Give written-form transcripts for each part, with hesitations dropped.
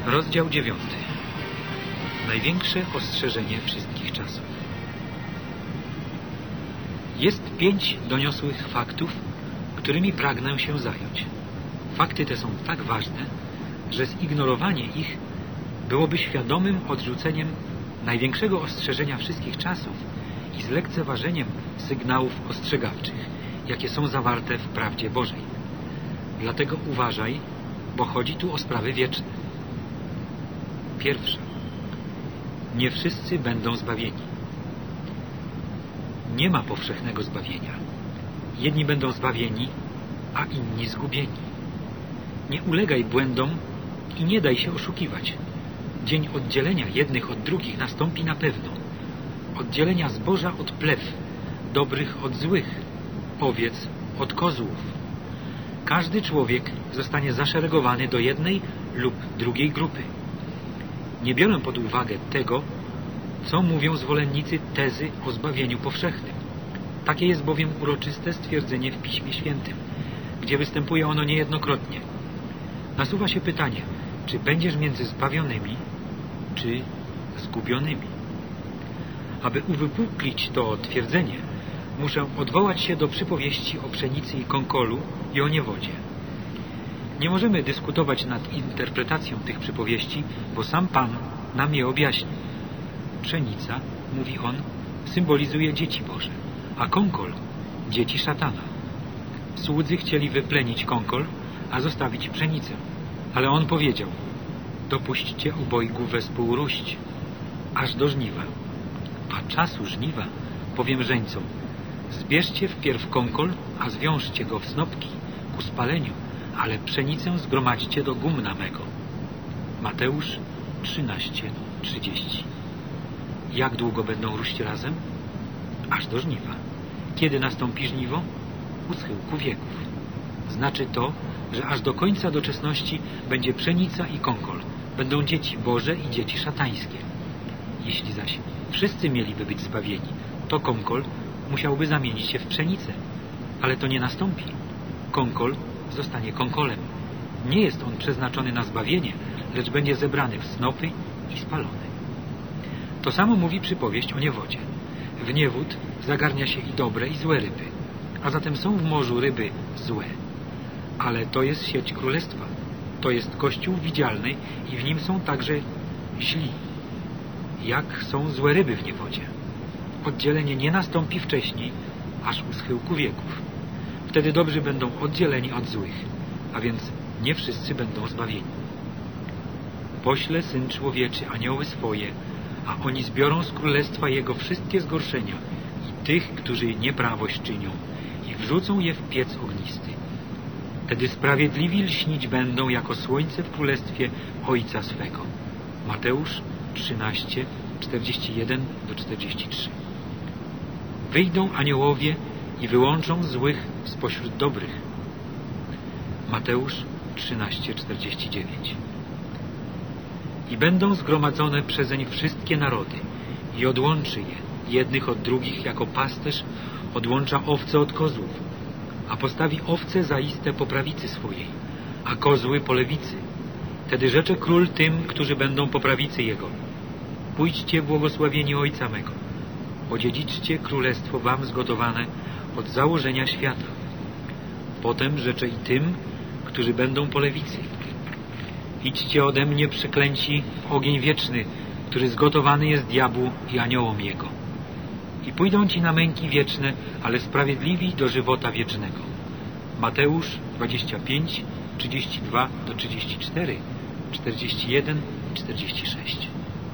Rozdział 9. Największe ostrzeżenie wszystkich czasów. Jest 5 doniosłych faktów, którymi pragnę się zająć. Fakty te są tak ważne, że zignorowanie ich byłoby świadomym odrzuceniem największego ostrzeżenia wszystkich czasów i zlekceważeniem sygnałów ostrzegawczych, jakie są zawarte w prawdzie Bożej. Dlatego uważaj, bo chodzi tu o sprawy wieczne. Pierwsza. Nie wszyscy będą zbawieni. Nie ma powszechnego zbawienia. Jedni będą zbawieni, a inni zgubieni. Nie ulegaj błędom i nie daj się oszukiwać. Dzień oddzielenia jednych od drugich nastąpi na pewno. Oddzielenia zboża od plew, dobrych od złych, owiec od kozłów. Każdy człowiek zostanie zaszeregowany do jednej lub drugiej grupy. Nie biorę pod uwagę tego, co mówią zwolennicy tezy o zbawieniu powszechnym. Takie jest bowiem uroczyste stwierdzenie w Piśmie Świętym, gdzie występuje ono niejednokrotnie. Nasuwa się pytanie, czy będziesz między zbawionymi, czy zgubionymi? Aby uwypuklić to twierdzenie, muszę odwołać się do przypowieści o pszenicy i konkolu i o niewodzie. Nie możemy dyskutować nad interpretacją tych przypowieści, bo sam Pan nam je objaśni. Pszenica, mówi on, symbolizuje dzieci Boże, a konkol dzieci szatana. Słudzy chcieli wyplenić konkol, a zostawić pszenicę, ale on powiedział: dopuśćcie obojgu wespół róść, aż do żniwa. A czasu żniwa powiem żeńcom: zbierzcie wpierw konkol, a zwiążcie go w snopki ku spaleniu, ale pszenicę zgromadźcie do gumna mego. Mateusz 13:30. Jak długo będą róść razem? Aż do żniwa. Kiedy nastąpi żniwo? U schyłku wieków. Znaczy to, że aż do końca doczesności będzie pszenica i konkol. Będą dzieci Boże i dzieci szatańskie. Jeśli zaś wszyscy mieliby być zbawieni, to konkol musiałby zamienić się w pszenicę. Ale to nie nastąpi. Konkol zostanie konkolem. Nie jest on przeznaczony na zbawienie, lecz będzie zebrany w snopy i spalony. To samo mówi przypowieść o niewodzie. W niewód zagarnia się i dobre, i złe ryby, a zatem są w morzu ryby złe. Ale to jest sieć królestwa. To jest Kościół widzialny i w nim są także źli. Jak są złe ryby w niewodzie. Oddzielenie nie nastąpi wcześniej, aż u schyłku wieków. Wtedy dobrzy będą oddzieleni od złych, a więc nie wszyscy będą zbawieni. Pośle Syn Człowieczy anioły swoje, a oni zbiorą z królestwa Jego wszystkie zgorszenia i tych, którzy nieprawość czynią, i wrzucą je w piec ognisty. Wtedy sprawiedliwi lśnić będą jako słońce w królestwie Ojca swego. Mateusz 13:41-43. Wyjdą aniołowie i wyłączą złych spośród dobrych. Mateusz 13:49. I będą zgromadzone przezeń wszystkie narody i odłączy je jednych od drugich, jako pasterz odłącza owce od kozłów, a postawi owce zaiste po prawicy swojej, a kozły po lewicy. Wtedy rzecze król tym, którzy będą po prawicy Jego: pójdźcie błogosławieni Ojca mego, odziedziczcie królestwo wam zgotowane od założenia świata. Potem rzecze i tym, którzy będą po lewicy: idźcie ode mnie, przeklęci, w ogień wieczny, który zgotowany jest diabłu i aniołom jego. I pójdą ci na męki wieczne, ale sprawiedliwi do żywota wiecznego. Mateusz 25:32-34, 41 i 46.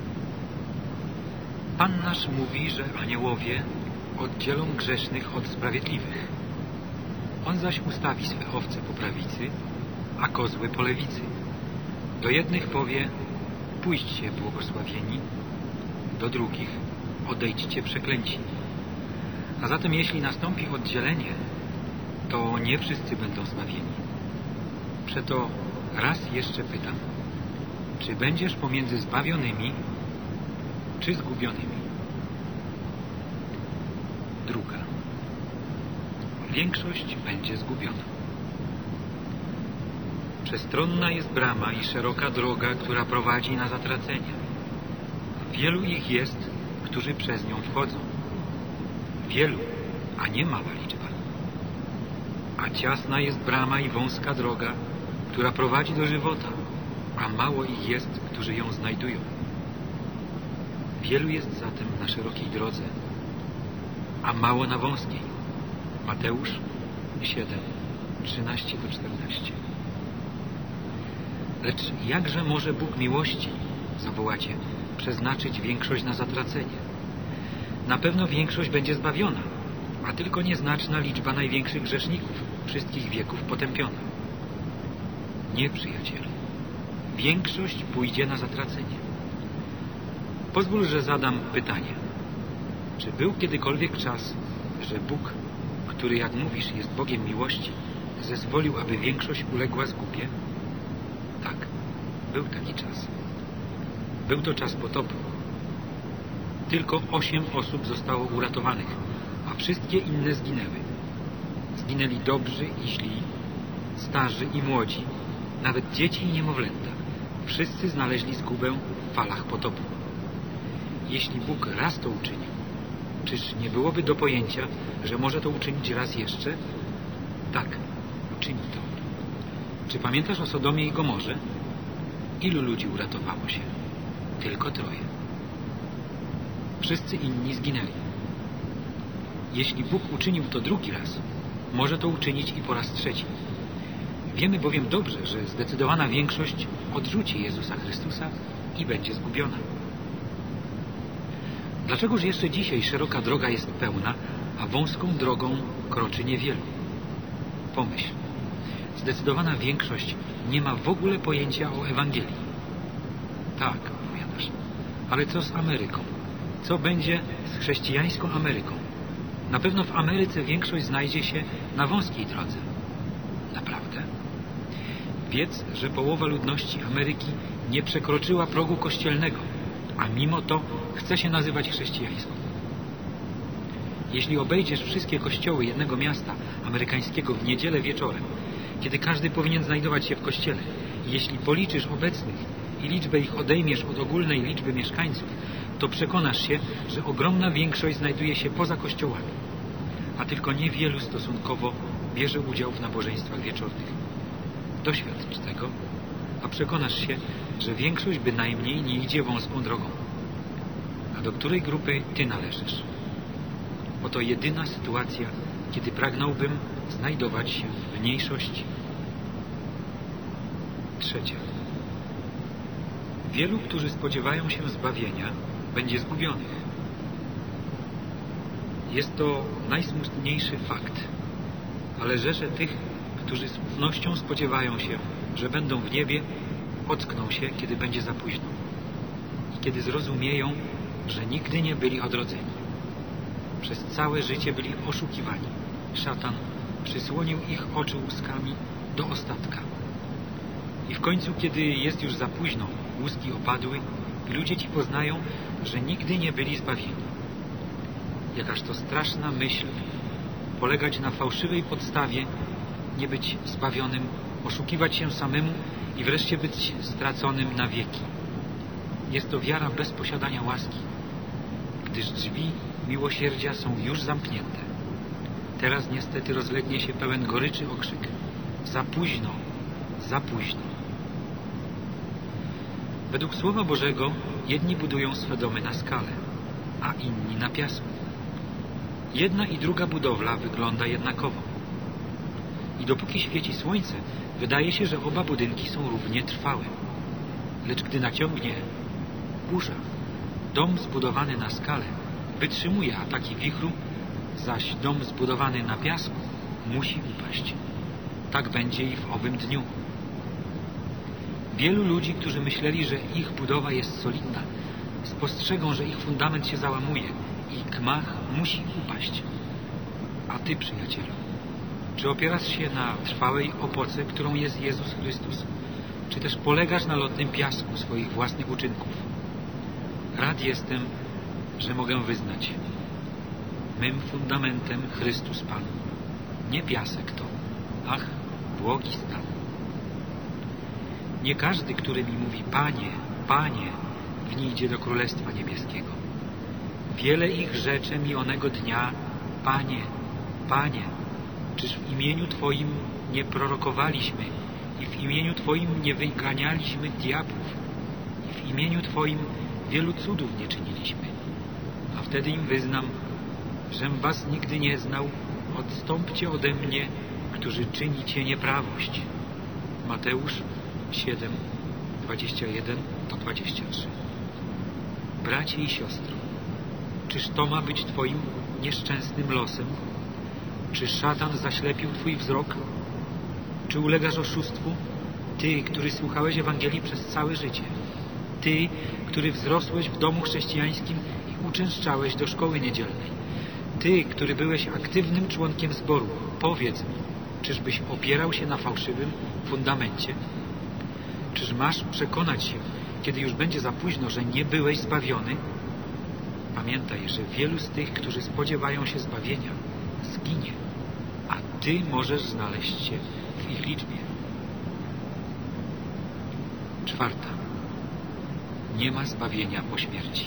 Pan nasz mówi, że aniołowie oddzielą grzesznych od sprawiedliwych. On zaś ustawi swe owce po prawicy, a kozły po lewicy. Do jednych powie: pójdźcie błogosławieni, do drugich: odejdźcie przeklęci. A zatem jeśli nastąpi oddzielenie, to nie wszyscy będą zbawieni. Przeto raz jeszcze pytam: czy będziesz pomiędzy zbawionymi, czy zgubionymi? Druga. Większość będzie zgubiona. Przestronna jest brama i szeroka droga, która prowadzi na zatracenie. Wielu ich jest, którzy przez nią wchodzą. Wielu, a nie mała liczba. A ciasna jest brama i wąska droga, która prowadzi do żywota, a mało ich jest, którzy ją znajdują. Wielu jest zatem na szerokiej drodze, a mało na wąskiej. Mateusz 7, 13-14. Lecz jakże może Bóg miłości, zawołacie, przeznaczyć większość na zatracenie? Na pewno większość będzie zbawiona, a tylko nieznaczna liczba największych grzeszników wszystkich wieków potępiona. Nie, przyjacielu. Większość pójdzie na zatracenie. Pozwól, że zadam pytanie. Czy był kiedykolwiek czas, że Bóg, który, jak mówisz, jest Bogiem miłości, zezwolił, aby większość uległa zgubie? Tak, był taki czas. Był to czas potopu. Tylko 8 osób zostało uratowanych, a wszystkie inne zginęły. Zginęli dobrzy i źli, starzy i młodzi, nawet dzieci i niemowlęta. Wszyscy znaleźli zgubę w falach potopu. Jeśli Bóg raz to uczynił, czyż nie byłoby do pojęcia, że może to uczynić raz jeszcze? Tak, uczyni to. Czy pamiętasz o Sodomie i Gomorze? Ilu ludzi uratowało się? Tylko 3. Wszyscy inni zginęli. Jeśli Bóg uczynił to drugi raz, może to uczynić i po raz 3. Wiemy bowiem dobrze, że zdecydowana większość odrzuci Jezusa Chrystusa i będzie zgubiona. Dlaczegoż jeszcze dzisiaj szeroka droga jest pełna, a wąską drogą kroczy niewielu? Pomyśl. Zdecydowana większość nie ma w ogóle pojęcia o Ewangelii. Tak, powiadasz. Ale co z Ameryką? Co będzie z chrześcijańską Ameryką? Na pewno w Ameryce większość znajdzie się na wąskiej drodze. Naprawdę? Wiedz, że połowa ludności Ameryki nie przekroczyła progu kościelnego, a mimo to chce się nazywać chrześcijańską. Jeśli obejdziesz wszystkie kościoły jednego miasta amerykańskiego w niedzielę wieczorem, kiedy każdy powinien znajdować się w kościele, i jeśli policzysz obecnych i liczbę ich odejmiesz od ogólnej liczby mieszkańców, to przekonasz się, że ogromna większość znajduje się poza kościołami, a tylko niewielu stosunkowo bierze udział w nabożeństwach wieczornych. Doświadcz tego, a przekonasz się, że większość bynajmniej nie idzie wąską drogą. A do której grupy ty należysz? Oto jedyna sytuacja, kiedy pragnąłbym znajdować się w mniejszości. 3. Wielu, którzy spodziewają się zbawienia, będzie zgubionych. Jest to najsmutniejszy fakt, ale rzesze tych, którzy z ufnością spodziewają się, że będą w niebie, ockną się, kiedy będzie za późno i kiedy zrozumieją, że nigdy nie byli odrodzeni. Przez całe życie byli oszukiwani. Szatan przysłonił ich oczy łuskami do ostatka. I w końcu, kiedy jest już za późno, łuski opadły i ludzie ci poznają, że nigdy nie byli zbawieni. Jakaż to straszna myśl polegać na fałszywej podstawie, nie być zbawionym, oszukiwać się samemu i wreszcie być straconym na wieki. Jest to wiara bez posiadania łaski, gdyż drzwi miłosierdzia są już zamknięte. Teraz niestety rozlegnie się pełen goryczy okrzyk. Za późno, za późno. Według Słowa Bożego jedni budują swe domy na skale, a inni na piasku. Jedna i druga budowla wygląda jednakowo. I dopóki świeci słońce, wydaje się, że oba budynki są równie trwałe. Lecz gdy naciągnie burza, dom zbudowany na skale wytrzymuje ataki wichru, zaś dom zbudowany na piasku musi upaść. Tak będzie i w owym dniu. Wielu ludzi, którzy myśleli, że ich budowa jest solidna, spostrzegą, że ich fundament się załamuje i gmach musi upaść. A ty, przyjacielu, czy opierasz się na trwałej opoce, którą jest Jezus Chrystus, czy też polegasz na lotnym piasku swoich własnych uczynków? Rad jestem, że mogę wyznać: mym fundamentem Chrystus Pan. Nie piasek to, ach, błogi stan. Nie każdy, który mi mówi Panie, Panie, wniesie do Królestwa Niebieskiego. Wiele ich rzecze mi onego dnia, Panie, Panie, czyż w imieniu Twoim nie prorokowaliśmy i w imieniu Twoim nie wyganialiśmy diabłów i w imieniu Twoim wielu cudów nie czyniliśmy? A wtedy im wyznam, żem was nigdy nie znał, odstąpcie ode mnie, którzy czynicie nieprawość. Mateusz 7, 21-23. Bracie i siostro, czyż to ma być Twoim nieszczęsnym losem? Czy szatan zaślepił Twój wzrok? Czy ulegasz oszustwu? Ty, który słuchałeś Ewangelii przez całe życie. Ty, który wzrosłeś w domu chrześcijańskim i uczęszczałeś do szkoły niedzielnej. Ty, który byłeś aktywnym członkiem zboru, powiedz mi, czyżbyś opierał się na fałszywym fundamencie? Czyż masz przekonać się, kiedy już będzie za późno, że nie byłeś zbawiony? Pamiętaj, że wielu z tych, którzy spodziewają się zbawienia, zginie, a Ty możesz znaleźć się w ich liczbie. 4. Nie ma zbawienia po śmierci.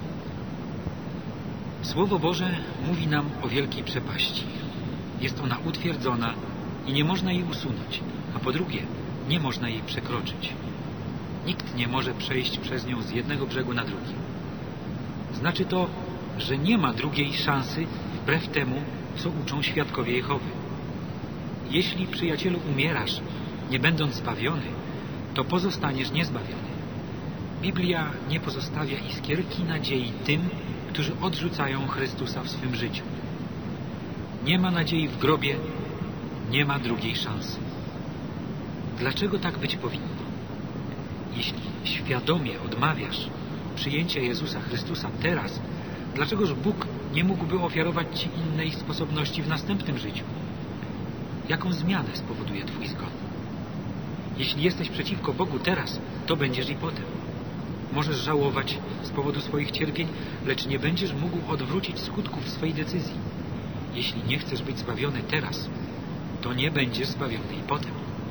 Słowo Boże mówi nam o wielkiej przepaści. Jest ona utwierdzona i nie można jej usunąć, a po drugie, nie można jej przekroczyć. Nikt nie może przejść przez nią z jednego brzegu na drugi. Znaczy to, że nie ma drugiej szansy wbrew temu, co uczą świadkowie Jehowy. Jeśli, przyjacielu, umierasz, nie będąc zbawiony, to pozostaniesz niezbawiony. Biblia nie pozostawia iskierki nadziei tym, którzy odrzucają Chrystusa w swym życiu. Nie ma nadziei w grobie, nie ma drugiej szansy. Dlaczego tak być powinno? Jeśli świadomie odmawiasz przyjęcia Jezusa Chrystusa teraz, dlaczegoż Bóg nie mógłby ofiarować Ci innej sposobności w następnym życiu? Jaką zmianę spowoduje Twój zgon? Jeśli jesteś przeciwko Bogu teraz, to będziesz i potem. Możesz żałować z powodu swoich cierpień, lecz nie będziesz mógł odwrócić skutków swojej decyzji. Jeśli nie chcesz być zbawiony teraz, to nie będziesz zbawiony i potem.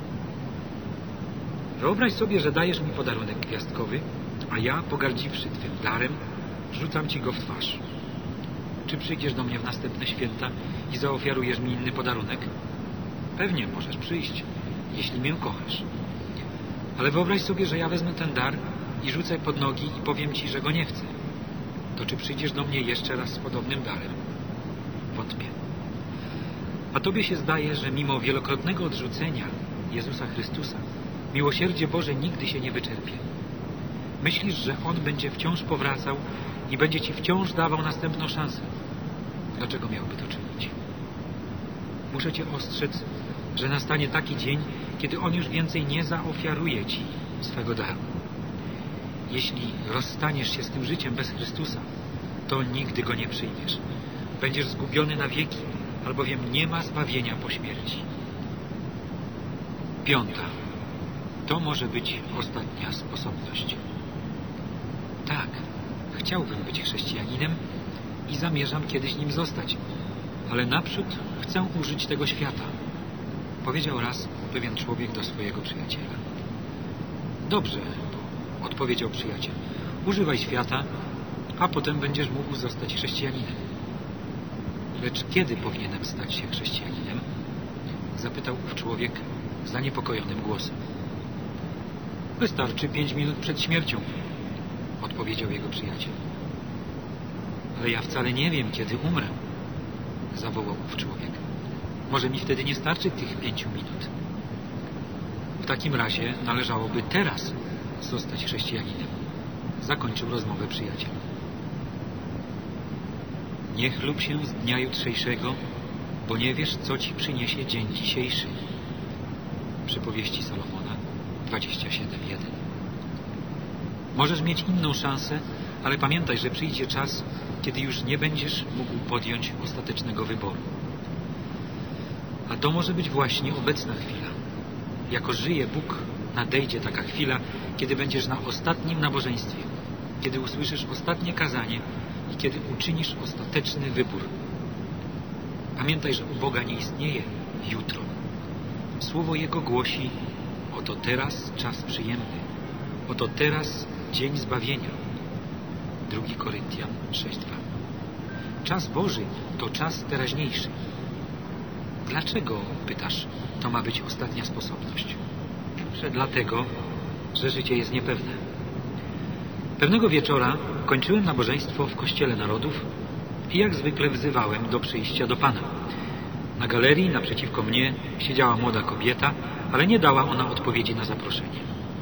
Wyobraź sobie, że dajesz mi podarunek gwiazdkowy, a ja, pogardziwszy Twym darem, rzucam Ci go w twarz. Czy przyjdziesz do mnie w następne święta i zaofiarujesz mi inny podarunek? Pewnie możesz przyjść, jeśli mnie kochasz. Ale wyobraź sobie, że ja wezmę ten dar i rzucę pod nogi i powiem Ci, że go nie chcę. To czy przyjdziesz do mnie jeszcze raz z podobnym darem? Wątpię. A Tobie się zdaje, że mimo wielokrotnego odrzucenia Jezusa Chrystusa, miłosierdzie Boże nigdy się nie wyczerpie. Myślisz, że On będzie wciąż powracał i będzie Ci wciąż dawał następną szansę. Dlaczego miałby to czynić? Muszę Cię ostrzec, że nastanie taki dzień, kiedy On już więcej nie zaofiaruje Ci swego daru. Jeśli rozstaniesz się z tym życiem bez Chrystusa, to nigdy Go nie przyjmiesz. Będziesz zgubiony na wieki, albowiem nie ma zbawienia po śmierci. 5. To może być ostatnia sposobność. Tak, chciałbym być chrześcijaninem i zamierzam kiedyś nim zostać, ale naprzód chcę użyć tego świata, powiedział raz pewien człowiek do swojego przyjaciela. Dobrze, odpowiedział przyjaciel, używaj świata, a potem będziesz mógł zostać chrześcijaninem. Lecz kiedy powinienem stać się chrześcijaninem? Zapytał ów człowiek zaniepokojonym głosem. Wystarczy 5 minut przed śmiercią, odpowiedział jego przyjaciel. Ale ja wcale nie wiem, kiedy umrę, zawołał ów człowiek. Może mi wtedy nie starczy tych 5 minut. W takim razie należałoby teraz zostać chrześcijaninem, zakończył rozmowę przyjaciel. Nie chlub się z dnia jutrzejszego, bo nie wiesz, co ci przyniesie dzień dzisiejszy. Przypowieści Salomona 27:1. Możesz mieć inną szansę, ale pamiętaj, że przyjdzie czas, kiedy już nie będziesz mógł podjąć ostatecznego wyboru. A to może być właśnie obecna chwila. Jako żyje Bóg, nadejdzie taka chwila, kiedy będziesz na ostatnim nabożeństwie, kiedy usłyszysz ostatnie kazanie i kiedy uczynisz ostateczny wybór. Pamiętaj, że u Boga nie istnieje jutro. Słowo Jego głosi: od Oto teraz czas przyjemny. Oto teraz dzień zbawienia. 2 Koryntian 6:2. Czas Boży to czas teraźniejszy. Dlaczego, pytasz, to ma być ostatnia sposobność? Dlatego, że życie jest niepewne. Pewnego wieczora kończyłem nabożeństwo w Kościele Narodów i jak zwykle wzywałem do przyjścia do Pana. Na galerii naprzeciwko mnie siedziała młoda kobieta, ale nie dała ona odpowiedzi na zaproszenie.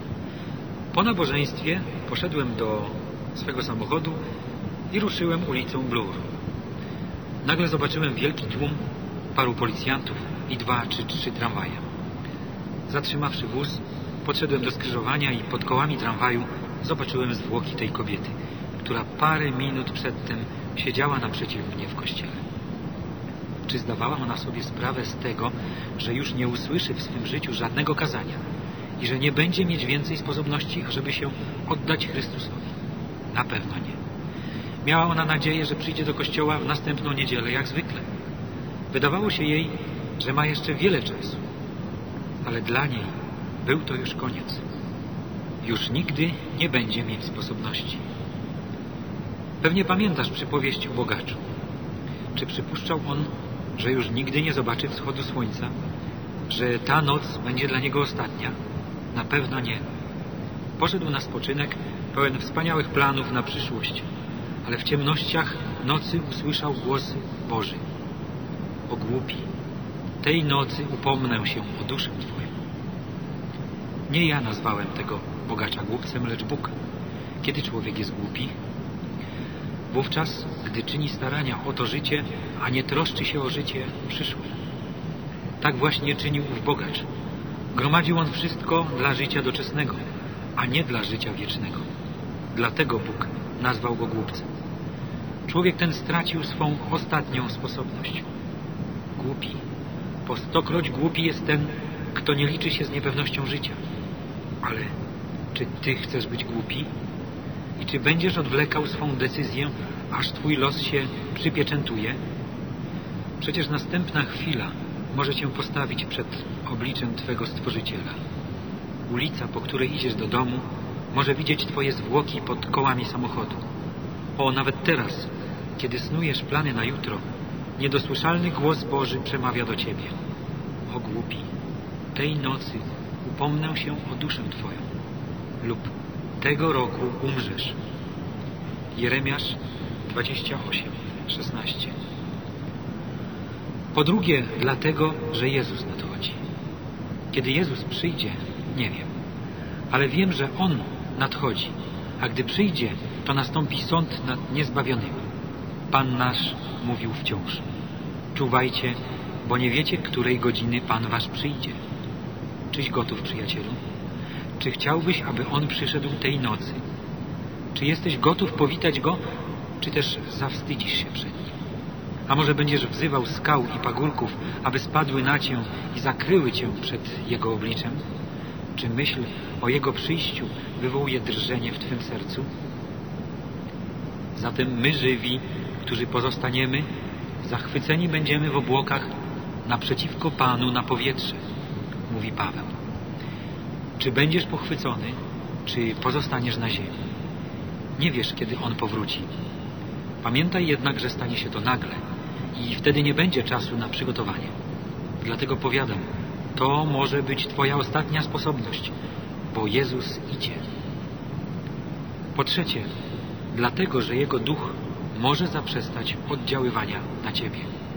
Po nabożeństwie poszedłem do swego samochodu i ruszyłem ulicą Bloor. Nagle zobaczyłem wielki tłum, paru policjantów i 2 czy 3 tramwaje. Zatrzymawszy wóz, podszedłem do skrzyżowania i pod kołami tramwaju zobaczyłem zwłoki tej kobiety, która parę minut przedtem siedziała naprzeciw mnie w kościele. Czy zdawała ona sobie sprawę z tego, że już nie usłyszy w swym życiu żadnego kazania i że nie będzie mieć więcej sposobności, ażeby się oddać Chrystusowi? Na pewno nie. Miała ona nadzieję, że przyjdzie do kościoła w następną niedzielę jak zwykle. Wydawało się jej, że ma jeszcze wiele czasu, ale dla niej był to już koniec. Już nigdy nie będzie mieć sposobności. Pewnie pamiętasz przypowieść o bogaczu. Czy przypuszczał on, że już nigdy nie zobaczy wschodu słońca? Że ta noc będzie dla niego ostatnia? Na pewno nie. Poszedł na spoczynek pełen wspaniałych planów na przyszłość, ale w ciemnościach nocy usłyszał głos Boży. O głupi, tej nocy upomnę się o duszę Twoją. Nie ja nazwałem tego bogacza głupcem, lecz Bóg. Kiedy człowiek jest głupi? Wówczas, gdy czyni starania o to życie, a nie troszczy się o życie przyszłe. Tak właśnie czynił ów bogacz. Gromadził on wszystko dla życia doczesnego, a nie dla życia wiecznego. Dlatego Bóg nazwał go głupcem. Człowiek ten stracił swą ostatnią sposobność. Głupi. Po 100-kroć głupi jest ten, kto nie liczy się z niepewnością życia. Ale czy ty chcesz być głupi? I czy będziesz odwlekał swą decyzję, aż twój los się przypieczętuje? Przecież następna chwila może cię postawić przed obliczem twego Stworzyciela. Ulica, po której idziesz do domu, może widzieć twoje zwłoki pod kołami samochodu. O, nawet teraz, kiedy snujesz plany na jutro, niedosłyszalny głos Boży przemawia do ciebie. O głupi, tej nocy upomnę się o duszę twoją lub tego roku umrzesz. Jeremiasz 28:16. Po drugie, dlatego, że Jezus nadchodzi. Kiedy Jezus przyjdzie, nie wiem, ale wiem, że On nadchodzi, a gdy przyjdzie, to nastąpi sąd nad niezbawionymi. Pan nasz mówił wciąż: czuwajcie, bo nie wiecie, której godziny Pan wasz przyjdzie. Czyś gotów, przyjacielu? Czy chciałbyś, aby On przyszedł tej nocy? Czy jesteś gotów powitać Go, czy też zawstydzisz się przed Nim? A może będziesz wzywał skał i pagórków, aby spadły na Cię i zakryły Cię przed Jego obliczem? Czy myśl o Jego przyjściu wywołuje drżenie w Twym sercu? Zatem my żywi, którzy pozostaniemy, zachwyceni będziemy w obłokach naprzeciwko Panu na powietrze, mówi Paweł. Czy będziesz pochwycony, czy pozostaniesz na ziemi? Nie wiesz, kiedy On powróci. Pamiętaj jednak, że stanie się to nagle i wtedy nie będzie czasu na przygotowanie. Dlatego powiadam, to może być Twoja ostatnia sposobność, bo Jezus idzie. Po trzecie, dlatego, że Jego duch może zaprzestać oddziaływania na Ciebie.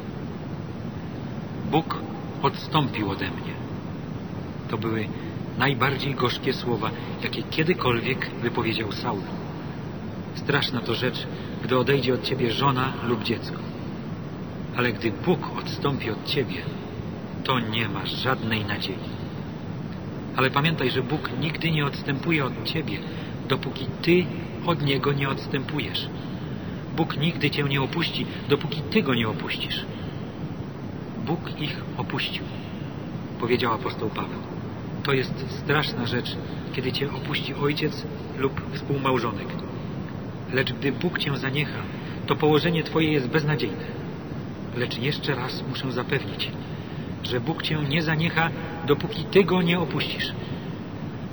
Bóg odstąpił ode mnie. To były najbardziej gorzkie słowa, jakie kiedykolwiek wypowiedział Saul. Straszna to rzecz, gdy odejdzie od Ciebie żona lub dziecko. Ale gdy Bóg odstąpi od Ciebie, to nie masz żadnej nadziei. Ale pamiętaj, że Bóg nigdy nie odstępuje od Ciebie, dopóki Ty od Niego nie odstępujesz. Bóg nigdy Cię nie opuści, dopóki Ty Go nie opuścisz. Bóg ich opuścił, powiedział apostoł Paweł. To jest straszna rzecz, kiedy Cię opuści ojciec lub współmałżonek. Lecz gdy Bóg Cię zaniecha, to położenie Twoje jest beznadziejne. Lecz jeszcze raz muszę zapewnić, że Bóg Cię nie zaniecha, dopóki Ty Go nie opuścisz.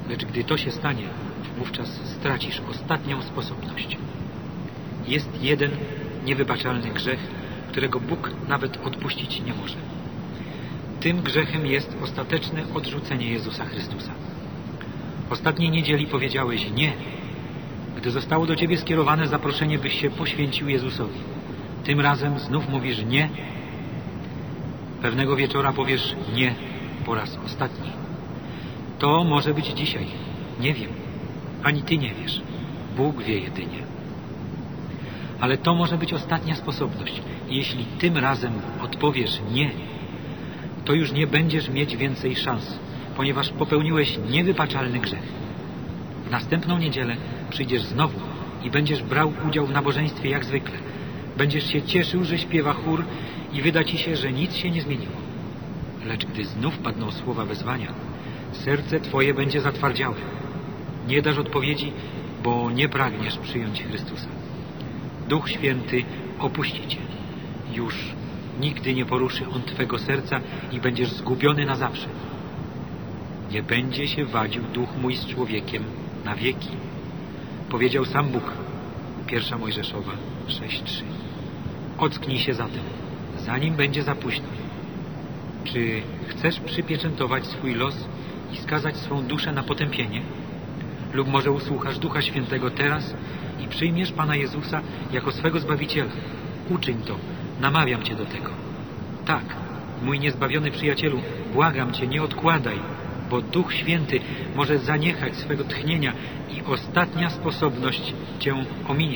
Lecz gdy to się stanie, wówczas stracisz ostatnią sposobność. Jest jeden niewybaczalny grzech, którego Bóg nawet odpuścić nie może. Tym grzechem jest ostateczne odrzucenie Jezusa Chrystusa. Ostatniej niedzieli powiedziałeś nie, gdy zostało do Ciebie skierowane zaproszenie, byś się poświęcił Jezusowi. Tym razem znów mówisz nie. Pewnego wieczora powiesz nie po raz ostatni. To może być dzisiaj. Nie wiem. Ani Ty nie wiesz. Bóg wie jedynie. Ale to może być ostatnia sposobność. I jeśli tym razem odpowiesz nie, to już nie będziesz mieć więcej szans, ponieważ popełniłeś niewybaczalny grzech. W następną niedzielę przyjdziesz znowu i będziesz brał udział w nabożeństwie jak zwykle. Będziesz się cieszył, że śpiewa chór i wyda Ci się, że nic się nie zmieniło. Lecz gdy znów padną słowa wezwania, serce Twoje będzie zatwardziałe. Nie dasz odpowiedzi, bo nie pragniesz przyjąć Chrystusa. Duch Święty opuści Cię. Już nigdy nie poruszy On Twego serca i będziesz zgubiony na zawsze. Nie będzie się wadził duch mój z człowiekiem na wieki. Powiedział sam Bóg. 1 Mojżeszowa 6:3. Ocknij się zatem, zanim będzie za późno. Czy chcesz przypieczętować swój los i skazać swą duszę na potępienie? Lub może usłuchasz Ducha Świętego teraz i przyjmiesz Pana Jezusa jako swego Zbawiciela? Uczyń to, namawiam Cię do tego. Tak, mój niezbawiony przyjacielu, błagam Cię, nie odkładaj, bo Duch Święty może zaniechać swego tchnienia i ostatnia sposobność Cię ominie.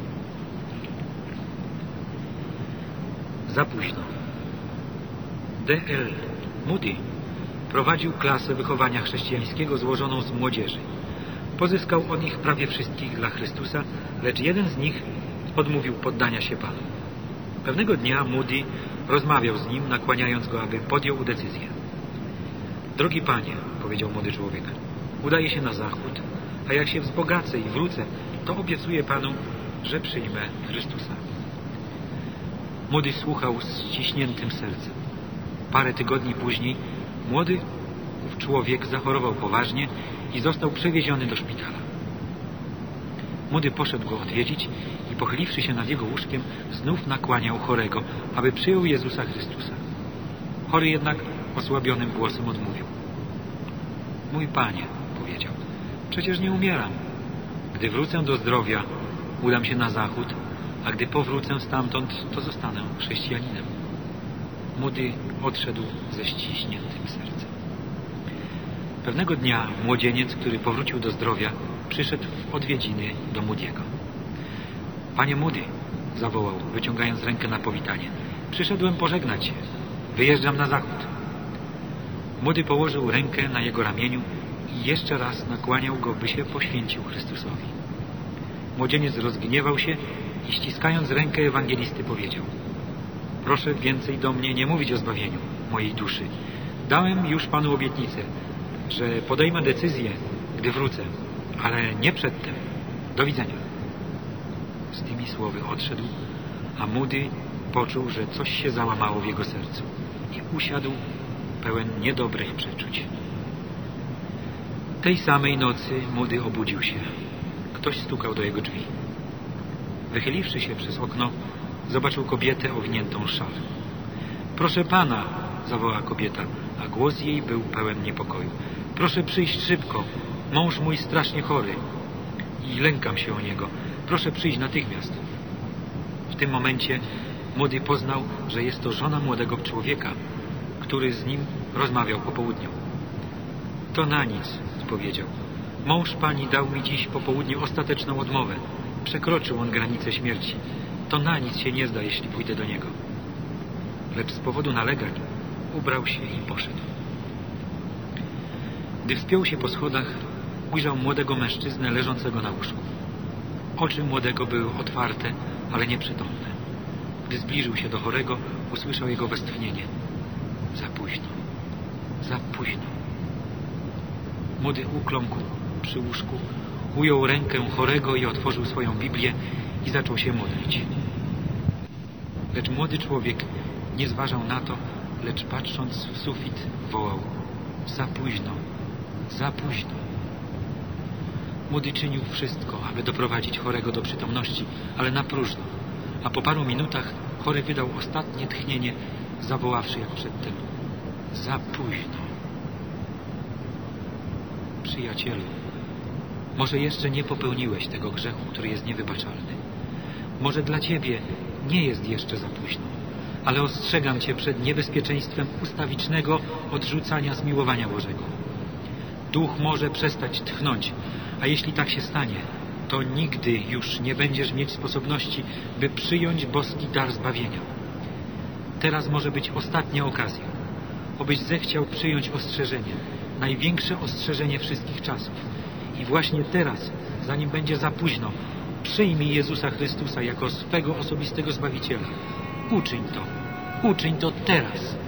Za późno. D.L. Moody prowadził klasę wychowania chrześcijańskiego złożoną z młodzieży. Pozyskał on ich prawie wszystkich dla Chrystusa, lecz jeden z nich odmówił poddania się Panu. Pewnego dnia Moody rozmawiał z nim, nakłaniając go, aby podjął decyzję. Drogi Panie, powiedział młody człowiek, udaję się na zachód, a jak się wzbogacę i wrócę, to obiecuję Panu, że przyjmę Chrystusa. Moody słuchał z ściśniętym sercem. Parę tygodni później młody człowiek zachorował poważnie i został przewieziony do szpitala. Moody poszedł go odwiedzić i pochyliwszy się nad jego łóżkiem, znów nakłaniał chorego, aby przyjął Jezusa Chrystusa. Chory jednak osłabionym głosem odmówił. Mój Panie, powiedział, przecież nie umieram. Gdy wrócę do zdrowia, udam się na zachód, a gdy powrócę stamtąd, to zostanę chrześcijaninem. Moody odszedł ze ściśniętym sercem. Pewnego dnia młodzieniec, który powrócił do zdrowia, przyszedł w odwiedziny do Moody'ego. Panie Moody, zawołał, wyciągając rękę na powitanie, przyszedłem pożegnać się. Wyjeżdżam na zachód. Moody położył rękę na jego ramieniu i jeszcze raz nakłaniał go, by się poświęcił Chrystusowi. Młodzieniec rozgniewał się i ściskając rękę ewangelisty powiedział: proszę więcej do mnie nie mówić o zbawieniu mojej duszy. Dałem już Panu obietnicę, że podejmę decyzję, gdy wrócę, ale nie przedtem. Do widzenia. Z tymi słowy odszedł, a Moody poczuł, że coś się załamało w jego sercu i usiadł pełen niedobrych przeczuć. Tej samej nocy Moody obudził się. Ktoś stukał do jego drzwi. Wychyliwszy się przez okno, zobaczył kobietę owiniętą w szal. Proszę Pana, zawołała kobieta, a głos jej był pełen niepokoju. Proszę przyjść szybko. Mąż mój strasznie chory i lękam się o niego. Proszę przyjść natychmiast. W tym momencie Moody poznał, że jest to żona młodego człowieka, który z nim rozmawiał po południu. To na nic, powiedział. Mąż pani dał mi dziś po południu ostateczną odmowę. Przekroczył on granicę śmierci. To na nic się nie zda, jeśli pójdę do niego. Lecz z powodu nalegań ubrał się i poszedł. Gdy wspiął się po schodach, ujrzał młodego mężczyznę leżącego na łóżku. Oczy młodego były otwarte, ale nieprzytomne. Gdy zbliżył się do chorego, usłyszał jego westchnienie. Za późno. Za późno. Młody ukląkł przy łóżku, ujął rękę chorego i otworzył swoją Biblię i zaczął się modlić. Lecz młody człowiek nie zważał na to, lecz patrząc w sufit wołał: za późno, za późno. Młody czynił wszystko, aby doprowadzić chorego do przytomności, ale na próżno. A po paru minutach chory wydał ostatnie tchnienie, zawoławszy jak przedtem: za późno. Przyjacielu, może jeszcze nie popełniłeś tego grzechu, który jest niewybaczalny. Może dla ciebie nie jest jeszcze za późno, ale ostrzegam cię przed niebezpieczeństwem ustawicznego odrzucania zmiłowania Bożego. Duch może przestać tchnąć, a jeśli tak się stanie, to nigdy już nie będziesz mieć sposobności, by przyjąć boski dar zbawienia. Teraz może być ostatnia okazja, abyś zechciał przyjąć ostrzeżenie, największe ostrzeżenie wszystkich czasów. I właśnie teraz, zanim będzie za późno, przyjmij Jezusa Chrystusa jako swego osobistego Zbawiciela. Uczyń to teraz.